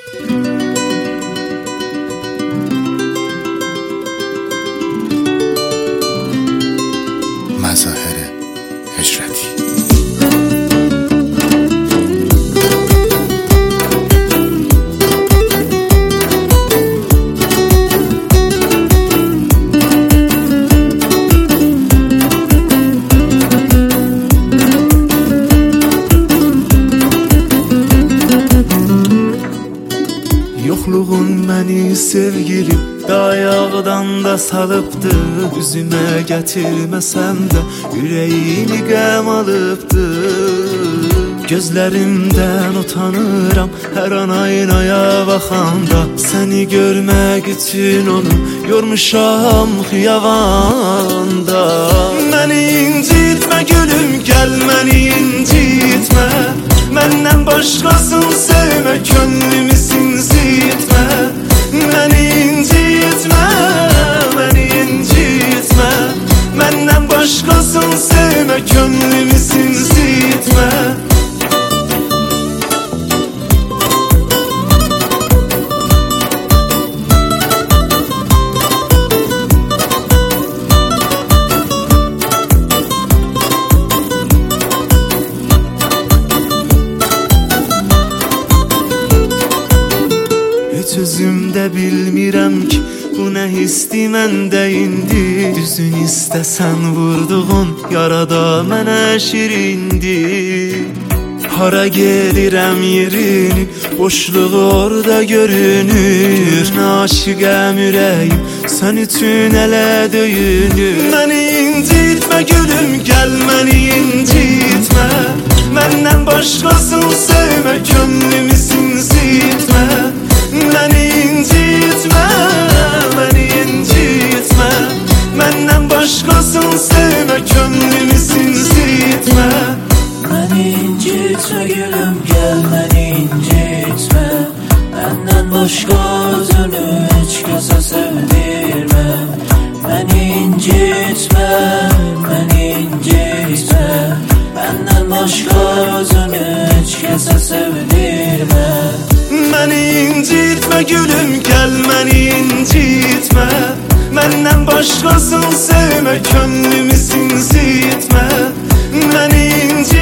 مظاهر هجرتی. Yokluğun məni sevgilim dayaqdan da salıbdı. Üzümə gətirməsəm də ürəyimi qəm alıbdı. Gözlərimdən utanıram hər an aynaya baxanda. Səni görmək üçün onu yormuşam xiyavanda. Məni incitmə gülüm, gəl məni incitmə. Məndən başqasını sevmə, könlümü incitmə. Məni incitmə, məni incitmə. Məndən başqasını sevmə, könlümü incitmə. Heç özümdə bilmirəm ki, bu nə hisdi məndə indi. Düzün istəsən vurduğun yarada mənə şirindir. Hara gedirəm yerini, boşluğu orada görünür. Aşiqəm ürəyim, sən üçün ələ döyünür. Məni incitmə gülüm, gəl məni incitmə. Məndən başqasını sevmə, könlümü incitmə. Məni incitmə, məni incitmə. Məndən başqasını sevmə, könlümü incitmə. Məni incitmə gülüm, gəl məni incitmə. Məndən başqa özünü heç kəsə sevdirmə. Məni incitmə, məni incitmə. Məndən başqa özünü heç kəsə sevdirmə. Məni incitmə gülüm, gəl məni incitmə. Məndən başqasını sevmə, könlümü incitmə. Məni incitmə.